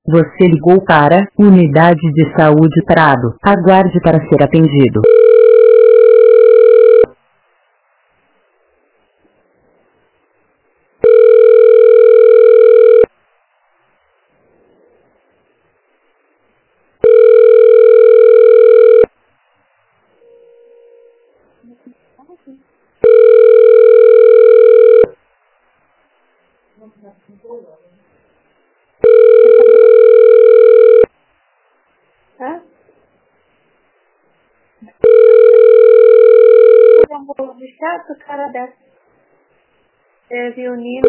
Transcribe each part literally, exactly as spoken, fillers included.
Você ligou para Unidade de Saúde Prado. Aguarde para ser atendido. Hã? Um bolo de chato, cara dessa. É, Viunina.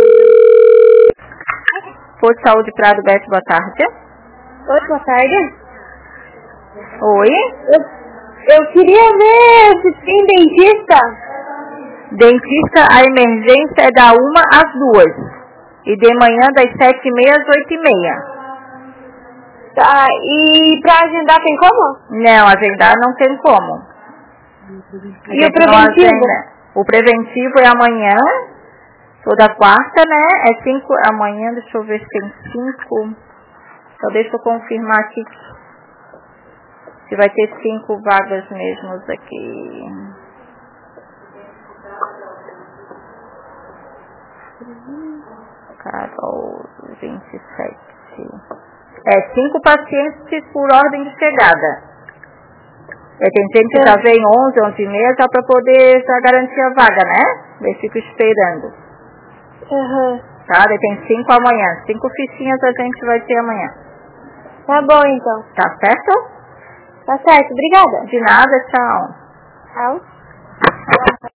Posto de Saúde Prado Bete, boa tarde. Oi, boa tarde. Oi? Eu, eu queria ver se tem dentista. Dentista, a emergência é da uma às duas. E de manhã das sete e meia às oito e meia. Tá, e pra agendar tem como? Não, agendar não tem como. A E o gente não preventivo? agenda. O preventivo é amanhã, toda quarta, né? É cinco, amanhã, deixa eu ver se tem cinco. Só deixa eu confirmar aqui se vai ter cinco vagas mesmo aqui. Carol, vinte e sete. É, cinco pacientes por ordem de chegada. É, tem gente que já vem onze, onze e meia já para poder já garantir a vaga, né? Daí fico esperando. Uhum. Tá? Daí tem cinco amanhã. Cinco fichinhas a gente vai ter amanhã. Tá bom, então. Tá certo? Tá certo, obrigada. De nada, tchau. Tchau.